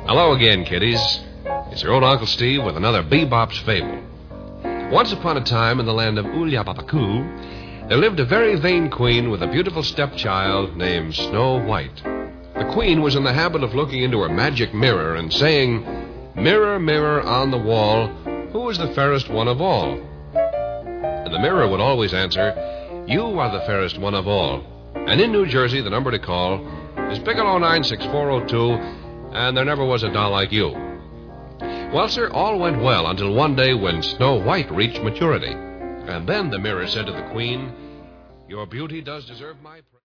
Hello again, kiddies. It's your old Uncle Steve with another Bebop's Fable. Once upon a time in the land of Ulyapapaku, there lived a very vain queen with a beautiful stepchild named Snow White. The queen was in the habit of looking into her magic mirror and saying, "Mirror, mirror on the wall, who is the fairest one of all?" And the mirror would always answer, "You are the fairest one of all." And in New Jersey, the number to call is Bigelow 96402, and there never was a doll like you. Well, sir, all went well until one day when Snow White reached maturity. And then the mirror said to the queen, "Your beauty does deserve my praise."